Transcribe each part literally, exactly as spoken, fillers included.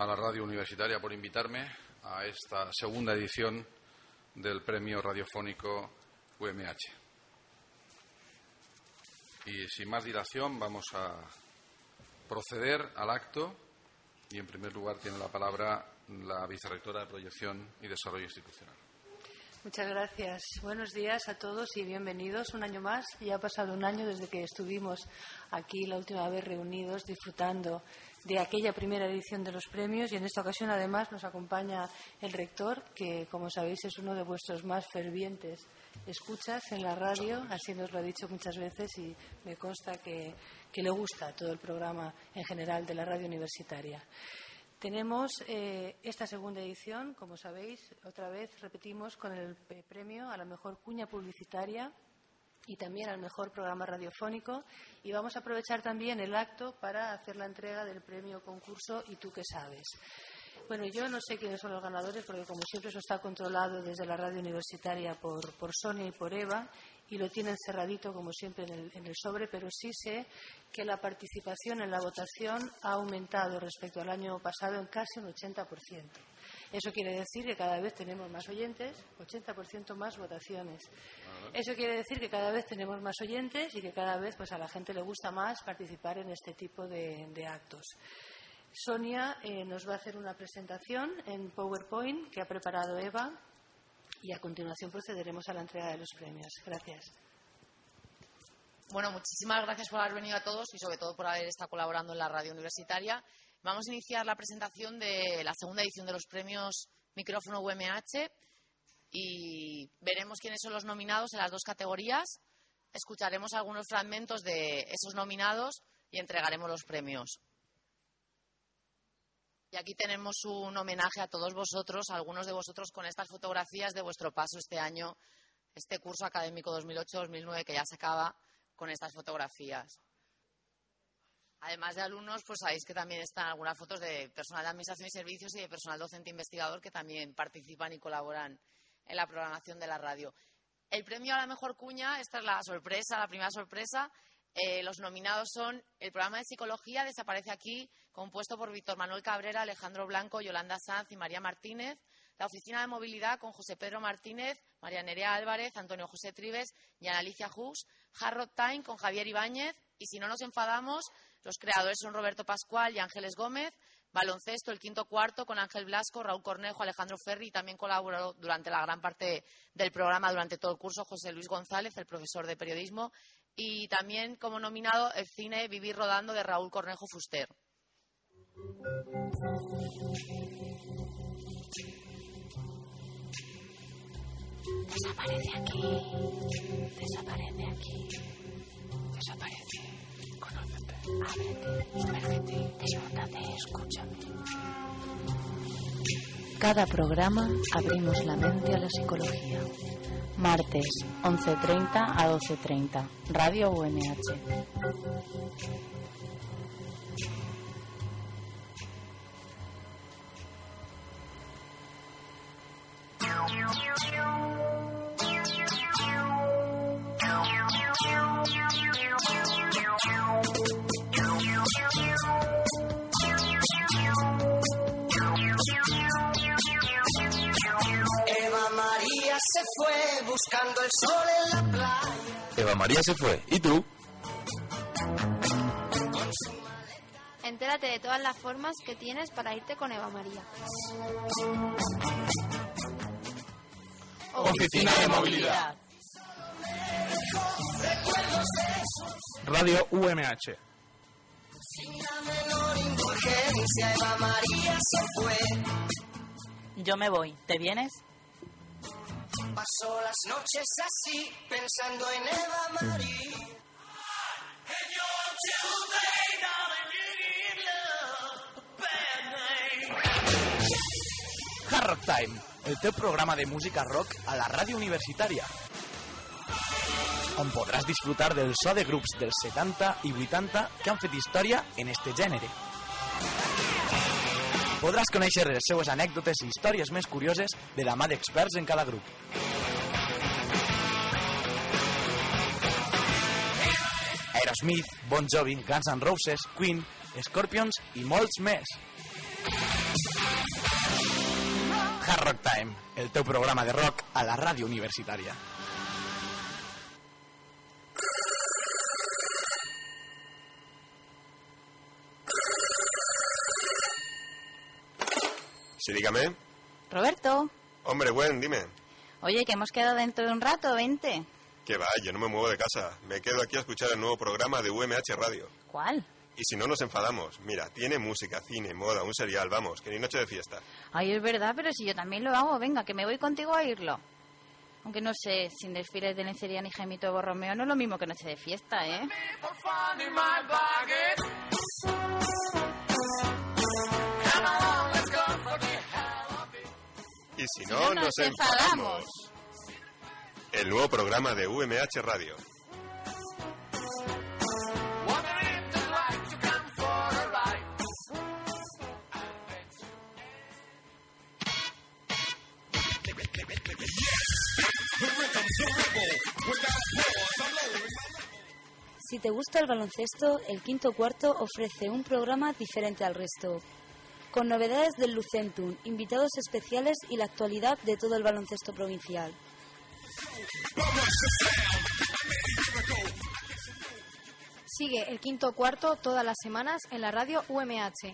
a la radio universitaria por invitarme a esta segunda edición del Premio Radiofónico U M H. Y sin más dilación vamos a proceder al acto y en primer lugar tiene la palabra la vicerrectora de Proyección y Desarrollo Institucional. Muchas gracias. Buenos días a todos y bienvenidos un año más. Ya ha pasado un año desde que estuvimos aquí la última vez reunidos disfrutando de aquella primera edición de los premios y en esta ocasión además nos acompaña el rector, que como sabéis es uno de vuestros más fervientes escuchas en la radio, así nos lo ha dicho muchas veces y me consta que, que le gusta todo el programa en general de la radio universitaria. Tenemos eh, esta segunda edición, como sabéis, otra vez repetimos con el premio a la mejor cuña publicitaria y también al mejor programa radiofónico y vamos a aprovechar también el acto para hacer la entrega del premio concurso ¿Y tú qué sabes? Bueno, yo no sé quiénes son los ganadores porque como siempre eso está controlado desde la radio universitaria por, por Sonia y por Eva y lo tienen cerradito como siempre en el, en el sobre, pero sí sé que la participación en la votación ha aumentado respecto al año pasado en casi un ochenta por ciento. Eso quiere decir que cada vez tenemos más oyentes, ochenta por ciento más votaciones. Eso quiere decir que cada vez tenemos más oyentes y que cada vez pues, a la gente le gusta más participar en este tipo de, de actos. Sonia eh, nos va a hacer una presentación en PowerPoint que ha preparado Eva y a continuación procederemos a la entrega de los premios. Gracias. Bueno, muchísimas gracias por haber venido a todos y sobre todo por haber estado colaborando en la radio universitaria. Vamos a iniciar la presentación de la segunda edición de los premios Micrófono U M H y veremos quiénes son los nominados en las dos categorías. Escucharemos algunos fragmentos de esos nominados y entregaremos los premios. Y aquí tenemos un homenaje a todos vosotros, a algunos de vosotros con estas fotografías de vuestro paso este año, este curso académico dos mil ocho dos mil nueve que ya se acaba con estas fotografías. Además de alumnos, pues sabéis que también están algunas fotos de personal de Administración y Servicios y de personal docente investigador que también participan y colaboran en la programación de la radio. El premio a la mejor cuña, esta es la sorpresa, la primera sorpresa. Eh, los nominados son el programa de Psicología, desaparece aquí, compuesto por Víctor Manuel Cabrera, Alejandro Blanco, Yolanda Sanz y María Martínez. La Oficina de Movilidad con José Pedro Martínez, María Nerea Álvarez, Antonio José Trives y Ana Alicia Hughes. Hard Rock Time con Javier Ibáñez. Y si no nos enfadamos, los creadores son Roberto Pascual y Ángeles Gómez. Baloncesto, el quinto cuarto, con Ángel Blasco, Raúl Cornejo, Alejandro Ferri y también colaboró durante la gran parte del programa, durante todo el curso, José Luis González, el profesor de periodismo. Y también como nominado el cine Vivir Rodando de Raúl Cornejo Fuster. Desaparece aquí, desaparece aquí, desaparece, conócete, ábrete, sumérgete, desnúdate, escúchame. Cada programa abrimos la mente a la psicología. Martes, once treinta a doce treinta, Radio U M H. Eva María se fue buscando el sol en la playa. Eva María se fue. ¿Y tú? Entérate de todas las formas que tienes para irte con Eva María. Oficina de Movilidad. Radio U M H. Sin la menor indulgencia, Eva María se fue. Yo me voy. ¿Te vienes? Pasó las noches así, pensando en Eva María. Hard Rock Time, el teu programa de música rock a la ràdio universitària, on podràs disfrutar del so de grups dels setanta i vuitanta que han fet història en este gènere. Podràs conèixer les seues anècdotes i històries més curioses de la mà d'experts en cada grup. Aerosmith, Bon Jovi, Guns N' Roses, Queen, Scorpions i molts més. Rock Time, el teu programa de rock a la ràdio universitària. Sí, dígame. Roberto. Hombre, Gwen, dime. Oye, que hemos quedado dentro de un rato, vente. Que va, yo no me muevo de casa. Me quedo aquí a escuchar el nuevo programa de U M H Radio. ¿Cuál? Y si no nos enfadamos, mira, tiene música, cine, moda, un serial, vamos, que ni noche de fiesta. Ay, es verdad, pero si yo también lo hago, venga, que me voy contigo a oírlo. Aunque no sé, sin desfiles de lencería ni Jaimito de Borromeo no es lo mismo que noche de fiesta, ¿eh? Y si no, no nos, nos enfadamos. El nuevo programa de U M H Radio. Si te gusta el baloncesto, el Quinto Cuarto ofrece un programa diferente al resto, con novedades del Lucentum, invitados especiales y la actualidad de todo el baloncesto provincial. Sigue el Quinto Cuarto todas las semanas en la radio U M H.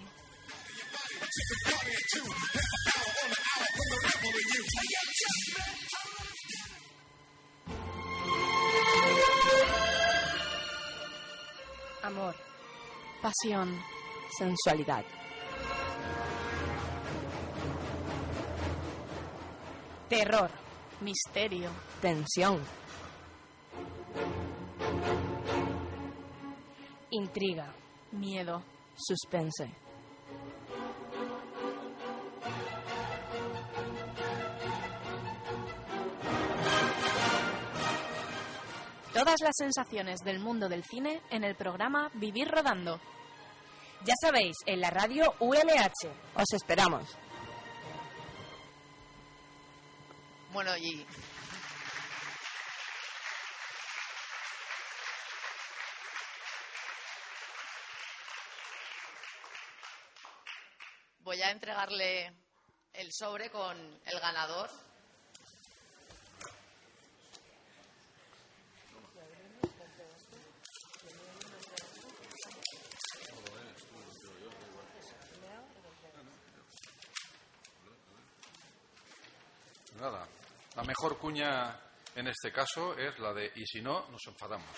Amor, pasión, sensualidad, terror, misterio, tensión, intriga, miedo, suspense. Todas las sensaciones del mundo del cine en el programa Vivir Rodando. Ya sabéis, en la radio U L H. Os esperamos. Bueno, y... voy a entregarle el sobre con el ganador. Nada, la mejor cuña en este caso es la de "y si no, nos enfadamos".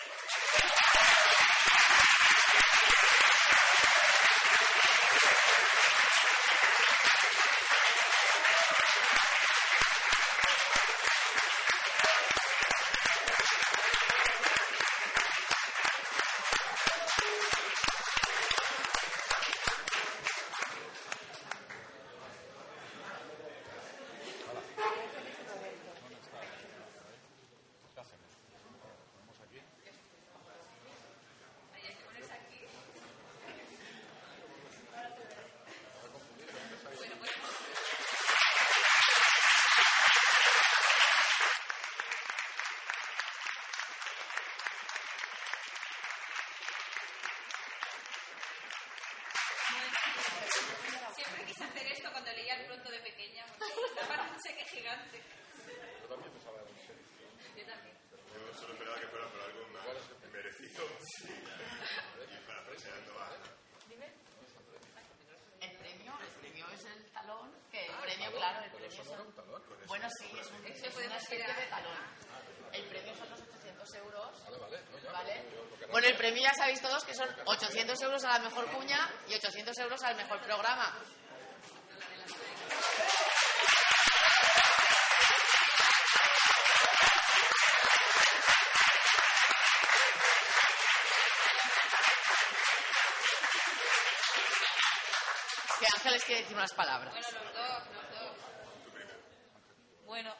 Siempre quise hacer esto cuando leía el pronto de pequeña, porque estaba un cheque gigante. Yo también pensaba en serio. Yo también. Yo solo esperaba que fuera por algo más merecido. Sí. Y para presionando a... Dime. El premio, el premio es el talón, que el premio, claro, el premio son... Bueno, sí, es, un, es una especie de talón. El premio son los ochocientos euros. Vale, vale. No, ya, ¿Vale? yo, Bueno, el premio ya sabéis todos que son ochocientos euros a la mejor cuña y ochocientos euros al mejor programa. Que Ángeles quiere decir unas palabras. Bueno, los dos, los dos. Bueno,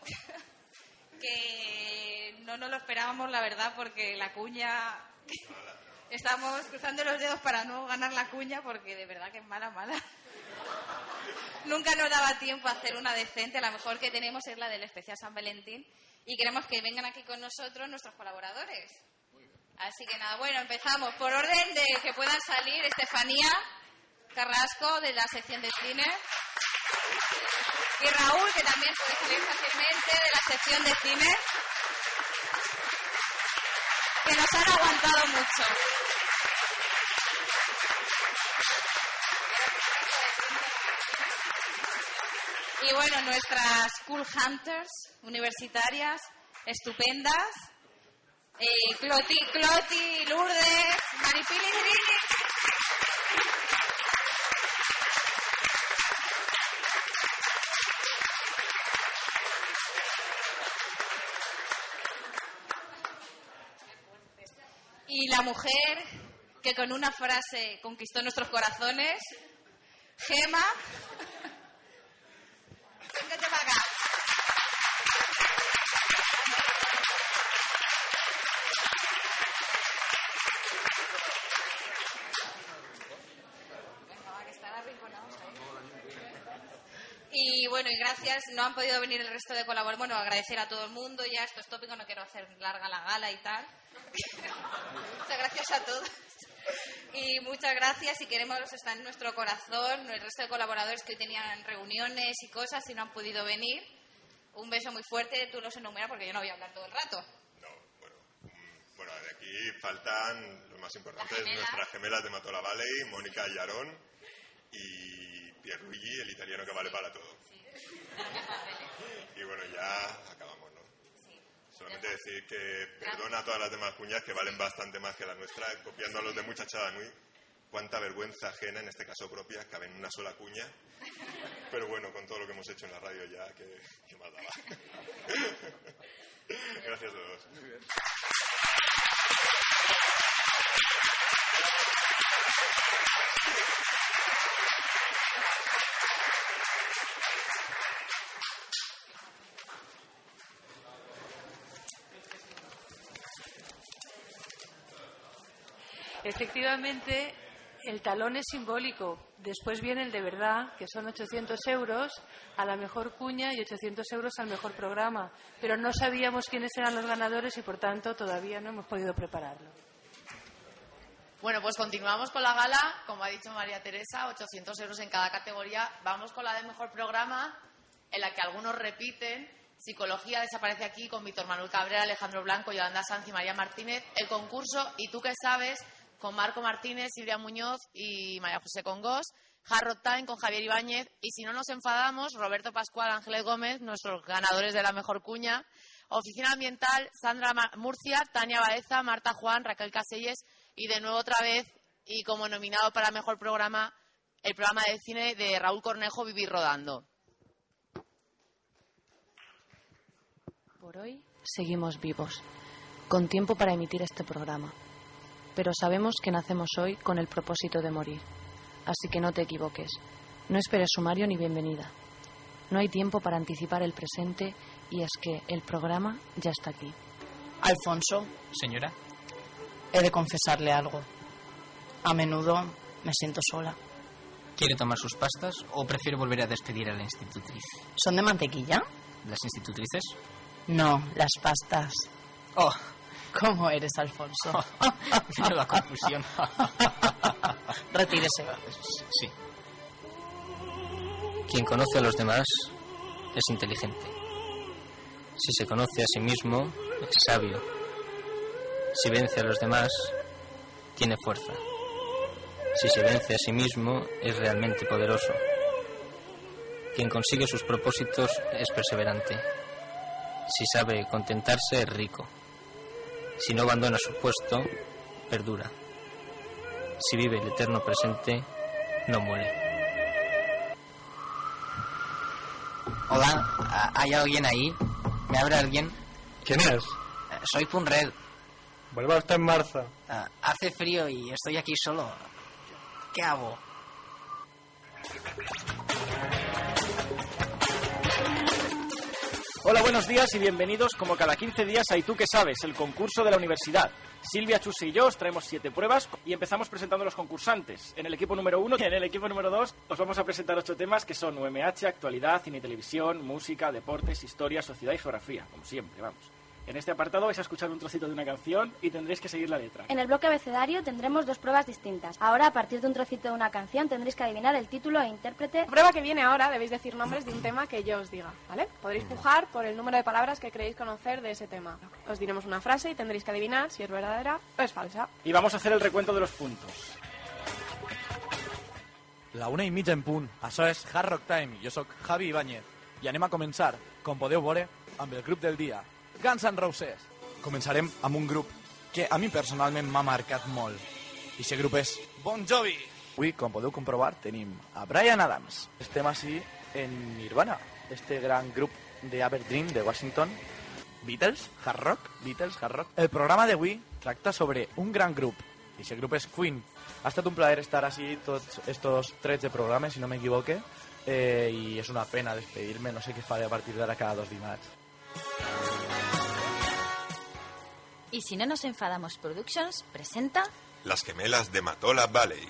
que no nos lo esperábamos, la verdad, porque la cuña... Estamos cruzando los dedos para no ganar la cuña, porque de verdad que es mala, mala. Nunca nos daba tiempo a hacer una decente. La mejor que tenemos es la del especial San Valentín. Y queremos que vengan aquí con nosotros nuestros colaboradores. Así que nada, bueno, empezamos. Por orden de que puedan salir, Estefanía Carrasco, de la sección de cine. Y Raúl, que también puede salir fácilmente de la sección de cine, que nos han aguantado mucho. Y bueno, nuestras Cool Hunters universitarias, estupendas, eh, Cloti, Cloti, Lourdes, Maripili, Irini. Y la mujer que con una frase conquistó nuestros corazones, Gema. Véngate para acá. Venga, va, que están arrinconados ahí. Y bueno, y gracias, no han podido venir el resto de colaboradores. Bueno, agradecer a todo el mundo, ya esto es tópico, no quiero hacer larga la gala y tal. Muchas gracias a todos. Y muchas gracias, y queremos estar en nuestro corazón, el resto de colaboradores que hoy tenían reuniones y cosas y no han podido venir. Un beso muy fuerte, tú los enumeras porque yo no voy a hablar todo el rato. No, bueno, bueno, de aquí faltan los más importantes, nuestras gemelas de Matola Valley, Mónica y Aarón, y Pierluigi, el italiano que vale para todo. Sí. Y bueno, ya acabamos, ¿no? Solamente decir que perdona a todas las demás cuñas que valen bastante más que la nuestra, copiando a los de Muchachada Nui. Cuánta vergüenza ajena, en este caso propia, cabe en una sola cuña. Pero bueno, con todo lo que hemos hecho en la radio ya, que, que más daba. Gracias a todos. Muy bien. Efectivamente, el talón es simbólico. Después viene el de verdad, que son ochocientos euros a la mejor cuña y ochocientos euros al mejor programa. Pero no sabíamos quiénes eran los ganadores y, por tanto, todavía no hemos podido prepararlo. Bueno, pues continuamos con la gala. Como ha dicho María Teresa, ochocientos euros en cada categoría. Vamos con la de mejor programa, en la que algunos repiten. Psicología desaparece aquí con Víctor Manuel Cabrera, Alejandro Blanco, Yolanda Sanz y María Martínez. El concurso ¿Y tú qué sabes?, con Marco Martínez, Silvia Muñoz y María José Congós. Hard Rock Time con Javier Ibáñez. Y si no nos enfadamos, Roberto Pascual, Ángeles Gómez, nuestros ganadores de la mejor cuña. Oficina Ambiental, Sandra Murcia, Tania Baeza, Marta Juan, Raquel Caselles. Y de nuevo otra vez, y como nominado para mejor programa, el programa de cine de Raúl Cornejo, Vivir Rodando. Por hoy seguimos vivos, con tiempo para emitir este programa. Pero sabemos que nacemos hoy con el propósito de morir. Así que no te equivoques. No esperes sumario ni bienvenida. No hay tiempo para anticipar el presente y es que el programa ya está aquí. Alfonso. Señora. He de confesarle algo. A menudo me siento sola. ¿Quiere tomar sus pastas o prefiere volver a despedir a la institutriz? ¿Son de mantequilla? ¿Las institutrices? No, las pastas. Oh. ¿Cómo eres, Alfonso? Oh, menuda confusión. Retírese. Sí. Quien conoce a los demás es inteligente. Si se conoce a sí mismo, es sabio. Si vence a los demás, tiene fuerza. Si se vence a sí mismo, es realmente poderoso. Quien consigue sus propósitos es perseverante. Si sabe contentarse, es rico. Si no abandona su puesto, perdura. Si vive el eterno presente, no muere. Hola, ¿hay alguien ahí? ¿Me abre alguien? ¿Quién es? Soy Punred. Vuelva usted en marzo. Uh, hace frío y estoy aquí solo. ¿Qué hago? Hola, buenos días y bienvenidos como cada quince días a ¿Y tú qué sabes?, el concurso de la universidad. Silvia, Chuse y yo os traemos siete pruebas y empezamos presentando a los concursantes. En el equipo número uno y en el equipo número dos os vamos a presentar ocho temas que son U M H, actualidad, cine y televisión, música, deportes, historia, sociedad y geografía, como siempre, vamos. En este apartado vais a escuchar un trocito de una canción y tendréis que seguir la letra. En el bloque abecedario tendremos dos pruebas distintas. Ahora, a partir de un trocito de una canción, tendréis que adivinar el título e intérprete. La prueba que viene ahora debéis decir nombres de un tema que yo os diga, ¿vale? Podréis pujar por el número de palabras que creéis conocer de ese tema. Os diremos una frase y tendréis que adivinar si es verdadera o es falsa. Y vamos a hacer el recuento de los puntos. La una i mitja en punt. Això és Hard Rock Time. Jo sóc Javi Ibáñez. I anem a començar, com podeu veure, amb el grup del dia, Guns N' Roses. Començarem amb un grup que a mi personalment m'ha marcat molt. I aquest grup és Bon Jovi. Avui, com podeu comprovar, tenim a Bryan Adams. Estem així en Nirvana, este gran grup de Aberdeen, de Washington. Beatles, hard rock, Beatles, hard rock. El programa d'avui tracta sobre un gran grup, i aquest grup és Queen. Ha estat un plaer estar així tots estos tretze programes, si no m'equivoque, eh, i és una pena despedir-me, no sé què faré a partir d'ara cada dos dimarts. Y si no nos enfadamos Productions presenta Las gemelas de Matola Valley.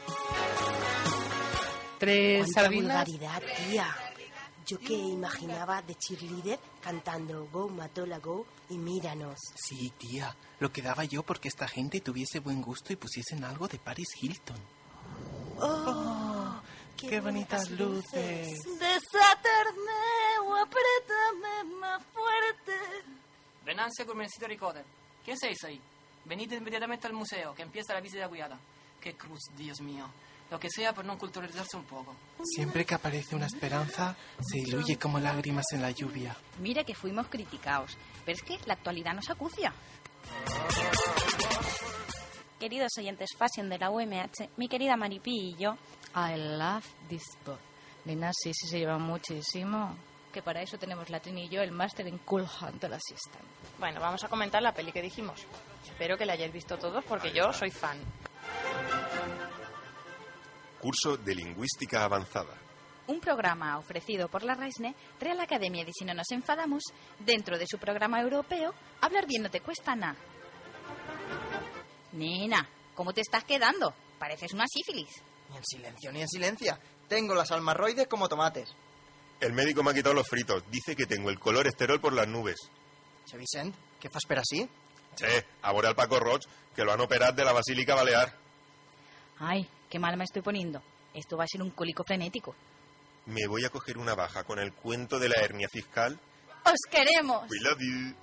Tres ¡Cuánta sardinas! vulgaridad, tía! Yo que imaginaba de cheerleader cantando Go Matola Go y míranos. Sí, tía, lo que daba yo porque esta gente tuviese buen gusto y pusiesen algo de Paris Hilton. ¡Oh! ¡Qué, qué bonitas luces! Desatarme o apriétame más fuerte. Venanse Gourmetcito Recorder. ¿Qué hacéis ahí? Venid inmediatamente al museo, que empieza la visita guiada. ¡Qué cruz, Dios mío! Lo que sea por no culturalizarse un poco. Siempre que aparece una esperanza, se diluye como lágrimas en la lluvia. Mira que fuimos criticados, pero es que la actualidad nos acucia. Queridos oyentes Fashion de la U M H, mi querida Maripi y yo... I love this book. Nena, sí, sí se lleva muchísimo. Que para eso tenemos la Trini y yo el máster en Cool Hunter Assistant. Bueno, vamos a comentar la peli que dijimos. Espero que la hayáis visto todos porque yo soy fan. Curso de Lingüística Avanzada. Un programa ofrecido por la RAISNE, Real Academia de Si no nos enfadamos, dentro de su programa europeo, Hablar bien no te cuesta nada. Nena, ¿cómo te estás quedando? Pareces una sífilis. Ni en silencio, ni en silencio. Tengo las almarroides como tomates. El médico me ha quitado los fritos. Dice que tengo el colesterol por las nubes. Che, Vicent, què fas per ací? Che, a veure al Paco Roig, que lo han operat de la Basílica Balear. Ay, qué mal me estoy poniendo. Esto va a ser un cólico frenético. Me voy a coger una baja con el cuento de la hernia fiscal. ¡Os queremos! We love you.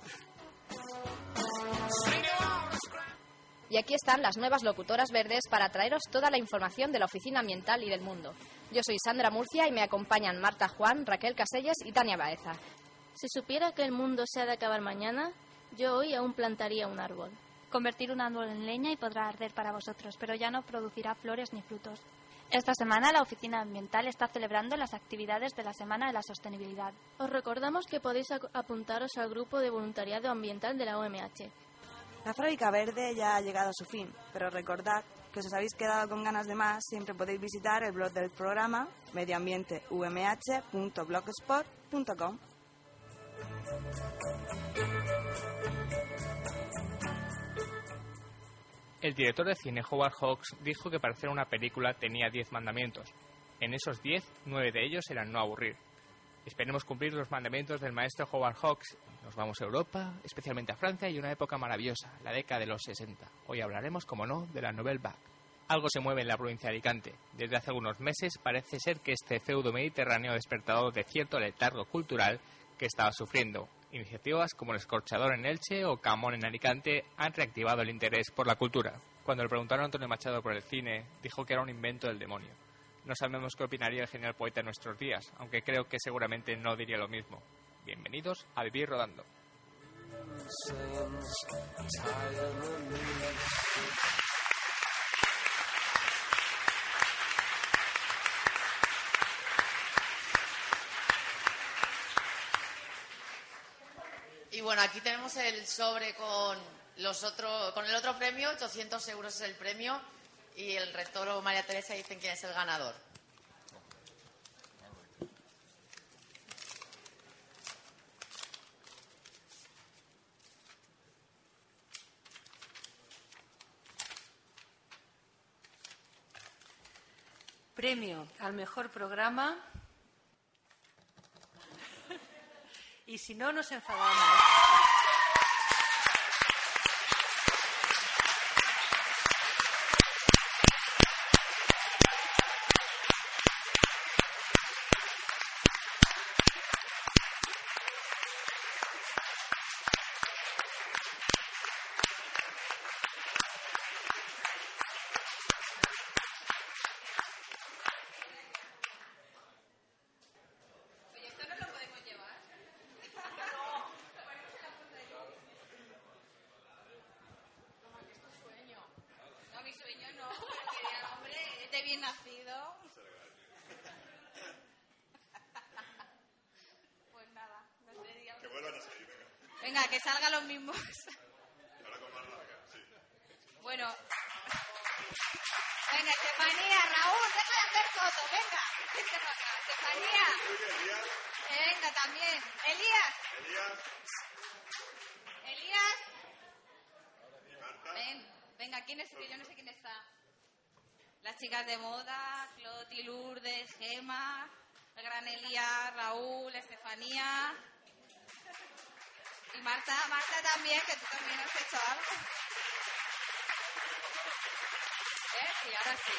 Y aquí están las nuevas locutoras verdes para traeros toda la información de la Oficina Ambiental y del mundo. Yo soy Sandra Murcia y me acompañan Marta Juan, Raquel Casellas y Tania Baeza. Si supiera que el mundo se ha de acabar mañana, yo hoy aún plantaría un árbol. Convertir un árbol en leña y podrá arder para vosotros, pero ya no producirá flores ni frutos. Esta semana la Oficina Ambiental está celebrando las actividades de la Semana de la Sostenibilidad. Os recordamos que podéis apuntaros al grupo de voluntariado ambiental de la O M H. La fábrica verde ya ha llegado a su fin, pero recordad que si os habéis quedado con ganas de más, siempre podéis visitar el blog del programa medioambiente u m h punto blogspot punto com. El director de cine Howard Hawks dijo que para hacer una película tenía diez mandamientos. En esos diez, nueve de ellos eran no aburrir. Esperemos cumplir los mandamientos del maestro Howard Hawks. Nos vamos a Europa, especialmente a Francia, y una época maravillosa, la década de los sesenta. Hoy hablaremos, como no, de la Nouvelle Vague. Algo se mueve en la provincia de Alicante. Desde hace algunos meses parece ser que este feudo mediterráneo ha despertado de cierto letargo cultural que estaba sufriendo. Iniciativas como el Escorchador en Elche o Camón en Alicante han reactivado el interés por la cultura. Cuando le preguntaron a Antonio Machado por el cine, dijo que era un invento del demonio. No sabemos qué opinaría el genial poeta en nuestros días, aunque creo que seguramente no diría lo mismo. Bienvenidos a Vivir Rodando. Y bueno, aquí tenemos el sobre con los otro, con el otro premio, ochocientos euros es el premio, y el rector o María Teresa dicen quién es el ganador. Premio al mejor programa. Y si no nos enfadamos. que salgan los mismos. Ahora con más larga, sí. Bueno. Venga, Estefanía, Raúl, deja de hacer fotos, venga. Vente para acá. Estefanía. Venga, también. Elías. Elías. Elías. Ven, venga, ¿quién es? Que yo no sé quién está. Las chicas de moda, Cloti, Lourdes, Gema, el gran Elías, Raúl, Estefanía. Y Marta, Marta también, que tú también has hecho algo. ¿Eh? Sí, ahora sí.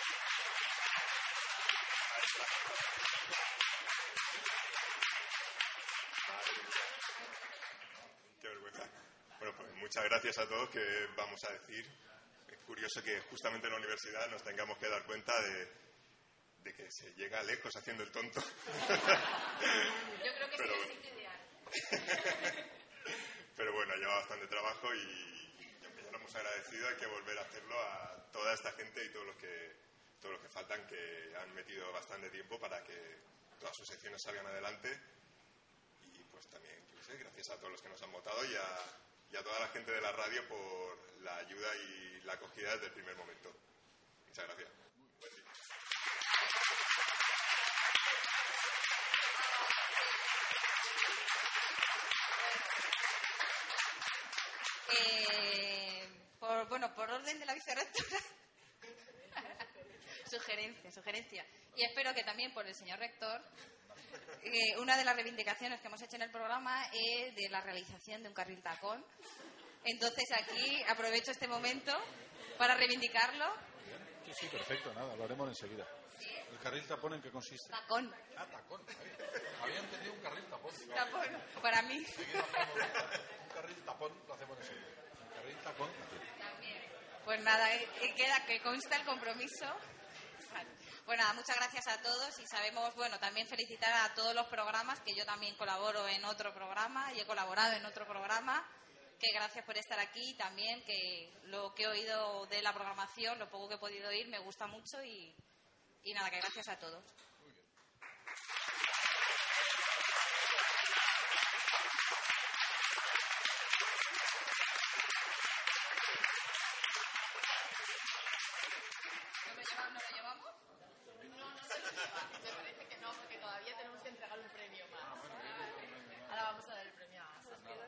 Qué vergüenza. Bueno, pues muchas gracias a todos, que vamos a decir. Es curioso que justamente en la universidad nos tengamos que dar cuenta de, de que se llega lejos haciendo el tonto. Yo creo que Pero, sí, es el ideal. Pero bueno, lleva bastante trabajo y, y aunque ya lo hemos agradecido, hay que volver a hacerlo a toda esta gente y todos los que, todos los que faltan, que han metido bastante tiempo para que todas sus secciones salgan adelante. Y pues también, yo qué sé, gracias a todos los que nos han votado y a, y a toda la gente de la radio por la ayuda y la acogida desde el primer momento. Muchas gracias. Eh, por, bueno, por orden de la vicerrectora. Sugerencia, sugerencia. Y espero que también por el señor rector. Eh, una de las reivindicaciones que hemos hecho en el programa es de la realización de un carril tacón. Entonces aquí aprovecho este momento para reivindicarlo. Sí, sí, perfecto, nada, lo haremos enseguida. ¿Sí? ¿El carril tapón en qué consiste? Tacón. Ah, tacón. Había entendido un carril tapón. Tapón, para mí. Un carril tapón lo hacemos enseguida. Un carril tapón. También. Pues nada, eh, queda que consta el compromiso. Pues nada, muchas gracias a todos y sabemos, bueno, también felicitar a todos los programas, que yo también colaboro en otro programa y he colaborado en otro programa, que gracias por estar aquí y también que lo que he oído de la programación, lo poco que he podido oír, me gusta mucho y, y nada, que gracias a todos. ¿No lo llevamos? ¿No lo llevamos? No, no se lo lleva. Me parece que no, porque todavía tenemos que entregar un premio más. Ahora vamos a dar el premio a Sandra.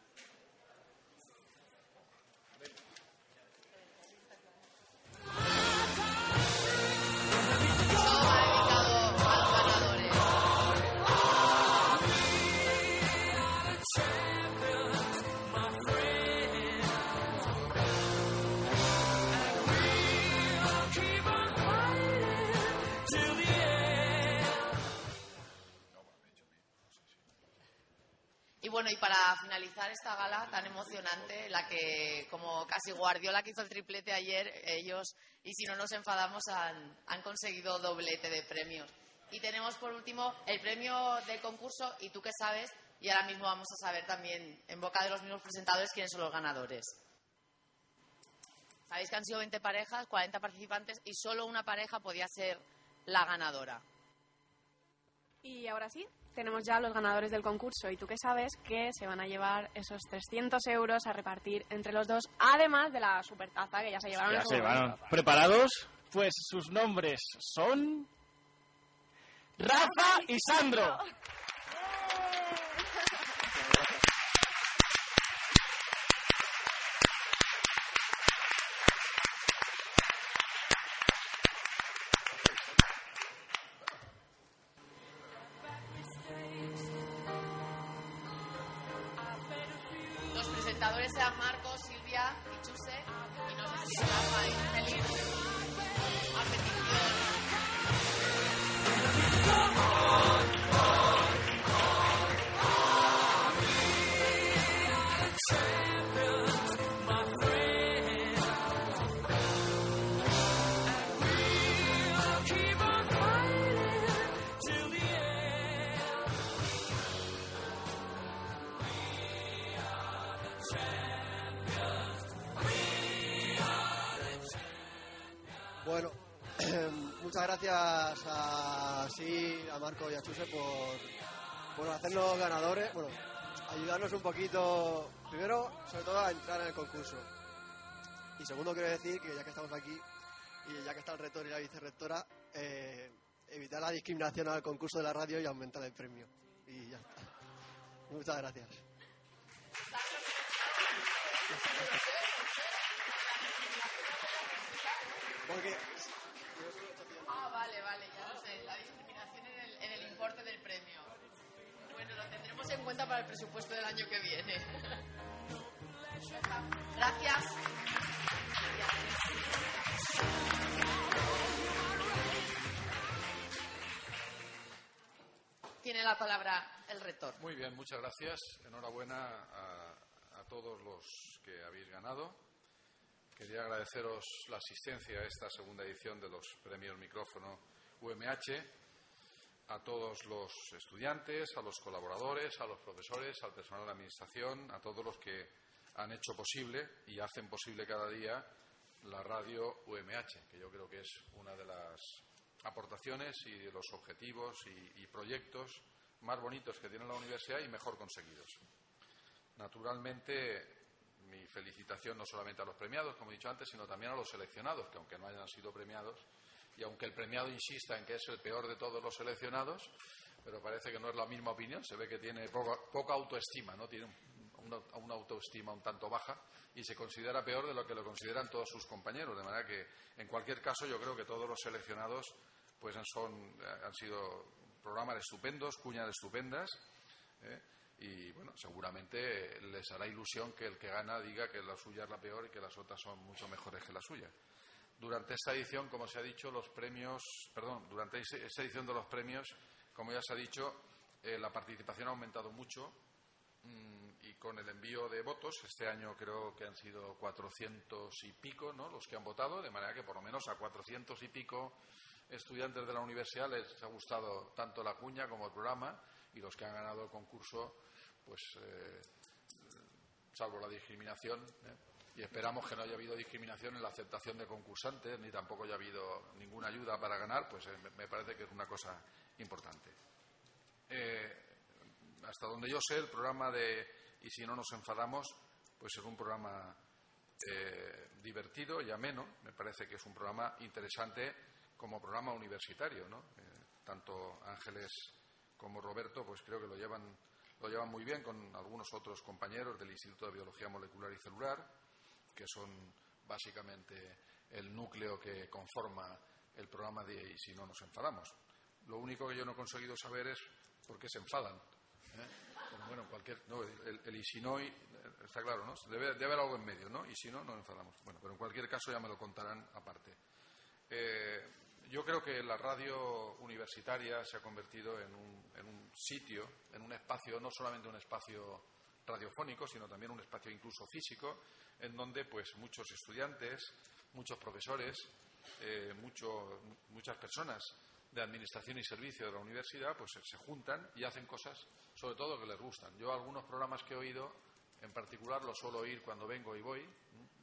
Bueno, y para finalizar esta gala tan emocionante, la que, como casi Guardiola que hizo el triplete ayer, ellos, y si no nos enfadamos, han, han conseguido doblete de premios. Y tenemos por último el premio del concurso, y tú qué sabes, y ahora mismo vamos a saber también, en boca de los mismos presentadores, quiénes son los ganadores. Sabéis que han sido veinte parejas, cuarenta participantes, y solo una pareja podía ser la ganadora. Y ahora sí, tenemos ya los ganadores del concurso y tú que sabes que se van a llevar esos trescientos euros a repartir entre los dos, además de la supertaza que ya se llevaron. Ya se llevaron. ¿Preparados? Pues sus nombres son Rafa y Sandro. Los presentadores eran Marcos, Silvia y Chuse, y no sé si Rafa y Feliz a petición. Bueno, muchas gracias a sí, a Marco y a Chuse por, por hacernos ganadores. Bueno, ayudarnos un poquito, primero, sobre todo, a entrar en el concurso. Y segundo, quiero decir que ya que estamos aquí, y ya que está el rector y la vicerrectora, eh, evitar la discriminación al concurso de la radio y aumentar el premio. Y ya está. Muchas gracias. Porque... Ah, vale, vale, ya lo sé. La discriminación en el, en el importe del premio. Bueno, lo tendremos en cuenta para el presupuesto del año que viene. Gracias. Tiene la palabra el rector. Muy bien, muchas gracias. Enhorabuena a, a todos los que habéis ganado. Quería agradeceros la asistencia a esta segunda edición de los premios Micrófono U M H, a todos los estudiantes, a los colaboradores, a los profesores, al personal de administración, a todos los que han hecho posible y hacen posible cada día la radio U M H, que yo creo que es una de las aportaciones y de los objetivos y, y proyectos más bonitos que tiene la universidad y mejor conseguidos. Naturalmente, mi felicitación no solamente a los premiados, como he dicho antes, sino también a los seleccionados, que aunque no hayan sido premiados, y aunque el premiado insista en que es el peor de todos los seleccionados, pero parece que no es la misma opinión, se ve que tiene poca, poca autoestima, ¿no? Tiene una, una autoestima un tanto baja y se considera peor de lo que lo consideran todos sus compañeros, de manera que, en cualquier caso, yo creo que todos los seleccionados pues son, han sido programas estupendos, cuñas estupendas, ¿eh? Y, bueno, seguramente les hará ilusión que el que gana diga que la suya es la peor y que las otras son mucho mejores que la suya. Durante esta edición, como se ha dicho, los premios, perdón, durante esta edición de los premios, como ya se ha dicho, eh, la participación ha aumentado mucho mmm, y con el envío de votos, este año creo que han sido cuatrocientos y pico, ¿no?, los que han votado, de manera que por lo menos a cuatrocientos y pico estudiantes de la universidad les ha gustado tanto la cuña como el programa, y los que han ganado el concurso, pues eh, salvo la discriminación, ¿eh? Y esperamos que no haya habido discriminación en la aceptación de concursantes, ni tampoco haya habido ninguna ayuda para ganar, pues eh, me parece que es una cosa importante. Eh, hasta donde yo sé, el programa de Y si no nos enfadamos, pues es un programa eh, divertido y ameno. Me parece que es un programa interesante como programa universitario, ¿no? Eh, tanto Ángeles como Roberto, pues creo que lo llevan, lo llevan muy bien con algunos otros compañeros del Instituto de Biología Molecular y Celular, que son básicamente el núcleo que conforma el programa de Y si no nos enfadamos. Lo único que yo no he conseguido saber es por qué se enfadan, ¿eh? Pero bueno, cualquier, no, el, el y si no, está claro, ¿no? Debe, debe haber algo en medio, ¿no? Y si no, nos enfadamos. Bueno, pero en cualquier caso ya me lo contarán aparte. Eh, Yo creo que la radio universitaria se ha convertido en un, en un sitio, en un espacio, no solamente un espacio radiofónico, sino también un espacio incluso físico, en donde pues muchos estudiantes, muchos profesores, eh, mucho, muchas personas de administración y servicio de la universidad pues se juntan y hacen cosas, sobre todo, que les gustan. Yo algunos programas que he oído, en particular, los suelo oír cuando vengo y voy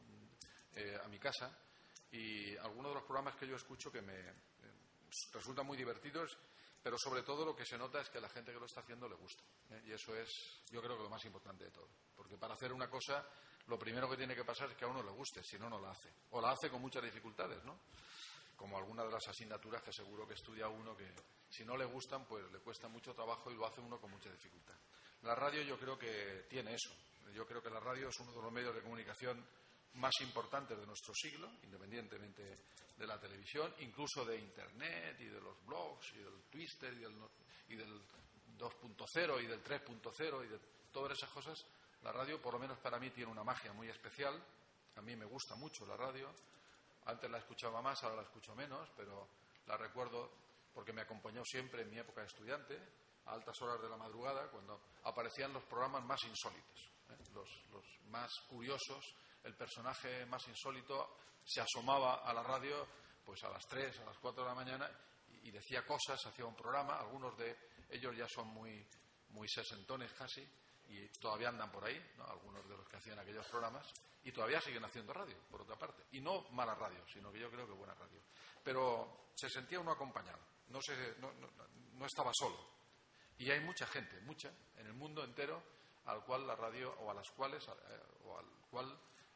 eh, a mi casa. Y algunos de los programas que yo escucho que me eh, resultan muy divertidos, pero sobre todo lo que se nota es que a la gente que lo está haciendo le gusta, ¿eh? Y eso es, yo creo que lo más importante de todo, porque para hacer una cosa lo primero que tiene que pasar es que a uno le guste, si no, no la hace, o la hace con muchas dificultades, ¿no? Como algunas de las asignaturas que seguro que estudia uno que si no le gustan pues le cuesta mucho trabajo y lo hace uno con mucha dificultad. La radio yo creo que tiene eso, yo creo que la radio es uno de los medios de comunicación más importantes de nuestro siglo, independientemente de la televisión, incluso de Internet y de los blogs y del Twitter y del, y del dos punto cero y del tres punto cero y de todas esas cosas. La radio, por lo menos para mí, tiene una magia muy especial. A mí me gusta mucho la radio. Antes la escuchaba más, ahora la escucho menos, pero la recuerdo porque me acompañó siempre en mi época de estudiante, a altas horas de la madrugada, cuando aparecían los programas más insólitos, ¿eh? los, los más curiosos. El personaje más insólito se asomaba a la radio pues a las tres, a las cuatro de la mañana y decía cosas, hacía un programa. Algunos de ellos ya son muy, muy sesentones casi y todavía andan por ahí, ¿no? Algunos de los que hacían aquellos programas, y todavía siguen haciendo radio, por otra parte. Y no mala radio, sino que yo creo que buena radio. Pero se sentía uno acompañado, no, se, no, no, no estaba solo. Y hay mucha gente, mucha, en el mundo entero al cual la radio, o a las cuales, eh, o al cual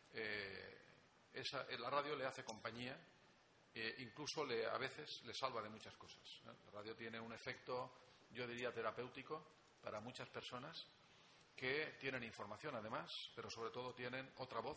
eh, esa, la radio le hace compañía, eh, incluso le, a veces le salva de muchas cosas, ¿eh? La radio tiene un efecto, yo diría, terapéutico para muchas personas que tienen información además, pero sobre todo tienen otra voz,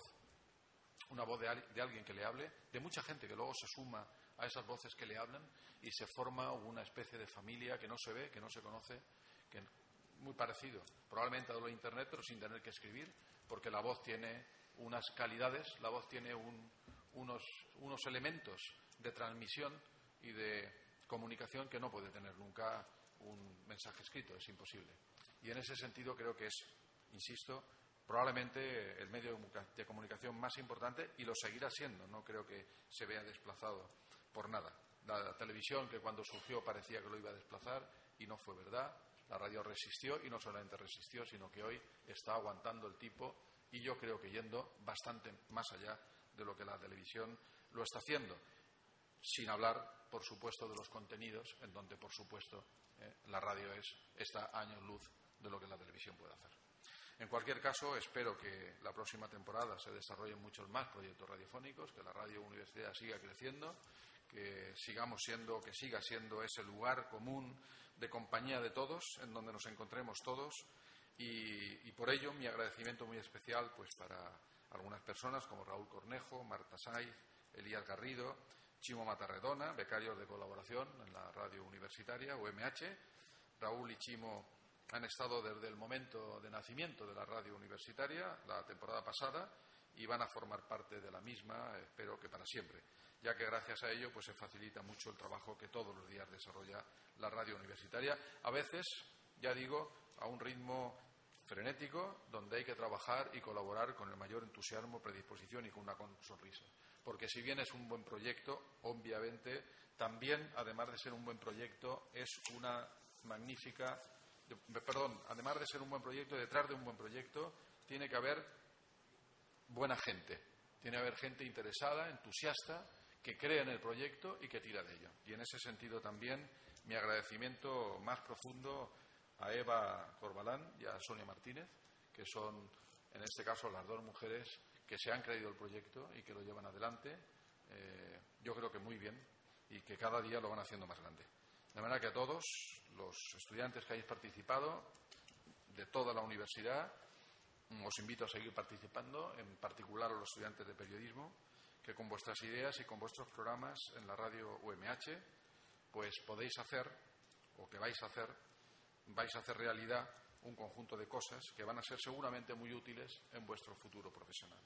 una voz de, de alguien que le hable, de mucha gente que luego se suma a esas voces que le hablan y se forma una especie de familia que no se ve, que no se conoce, que muy parecido, probablemente a lo de Internet, pero sin tener que escribir, porque la voz tiene unas calidades, la voz tiene un, unos, unos elementos de transmisión y de comunicación que no puede tener nunca un mensaje escrito, es imposible. Y en ese sentido creo que es, insisto, probablemente el medio de comunicación más importante y lo seguirá siendo, no creo que se vea desplazado por nada. La televisión, que cuando surgió parecía que lo iba a desplazar y no fue verdad, la radio resistió y no solamente resistió, sino que hoy está aguantando el tipo y yo creo que yendo bastante más allá de lo que la televisión lo está haciendo, sin hablar, por supuesto, de los contenidos, en donde, por supuesto, eh, la radio es, está a años luz de lo que la televisión puede hacer. En cualquier caso, espero que la próxima temporada se desarrollen muchos más proyectos radiofónicos, que la radio universidad siga creciendo, que sigamos siendo, que siga siendo ese lugar común de compañía de todos, en donde nos encontremos todos, y, y por ello mi agradecimiento muy especial pues para algunas personas como Raúl Cornejo, Marta Saiz, Elías Garrido, Chimo Matarredona, becarios de colaboración en la radio universitaria, U M H. Raúl y Chimo han estado desde el momento de nacimiento de la radio universitaria, la temporada pasada, y van a formar parte de la misma, espero que para siempre, ya que gracias a ello pues se facilita mucho el trabajo que todos los días desarrolla la radio universitaria, a veces, ya digo, a un ritmo frenético, donde hay que trabajar y colaborar con el mayor entusiasmo, predisposición y con una sonrisa. Porque si bien es un buen proyecto, obviamente, también, además de ser un buen proyecto, es una magnífica... Perdón, además de ser un buen proyecto, detrás de un buen proyecto tiene que haber buena gente. Tiene que haber gente interesada, entusiasta, que cree en el proyecto y que tira de ello. Y en ese sentido también mi agradecimiento más profundo a Eva Corbalán y a Sonia Martínez, que son, en este caso, las dos mujeres que se han creído el proyecto y que lo llevan adelante, eh, yo creo que muy bien, y que cada día lo van haciendo más grande. De manera que a todos los estudiantes que hayáis participado, de toda la universidad, os invito a seguir participando, en particular a los estudiantes de periodismo, que con vuestras ideas y con vuestros programas en la radio U M H, pues podéis hacer, o que vais a hacer, vais a hacer realidad un conjunto de cosas que van a ser seguramente muy útiles en vuestro futuro profesional.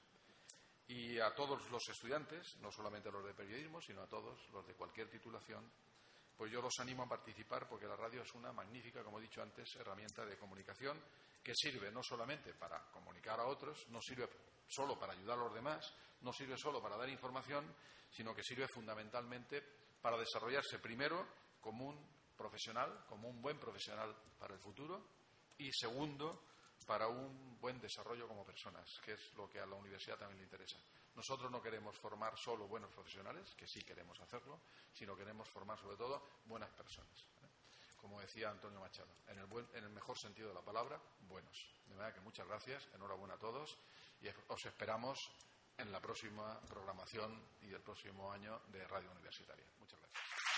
Y a todos los estudiantes, no solamente a los de periodismo, sino a todos los de cualquier titulación, pues yo los animo a participar, porque la radio es una magnífica, como he dicho antes, herramienta de comunicación que sirve no solamente para comunicar a otros, no sirve solo para ayudar a los demás, no sirve solo para dar información, sino que sirve fundamentalmente para desarrollarse primero como un profesional, como un buen profesional para el futuro, y segundo, para un buen desarrollo como personas, que es lo que a la universidad también le interesa. Nosotros no queremos formar solo buenos profesionales, que sí queremos hacerlo, sino queremos formar sobre todo buenas personas, ¿eh? Como decía Antonio Machado, en el, buen, en el mejor sentido de la palabra, buenos. De manera que muchas gracias, enhorabuena a todos, y os esperamos en la próxima programación y el próximo año de Radio Universitaria. Muchas gracias.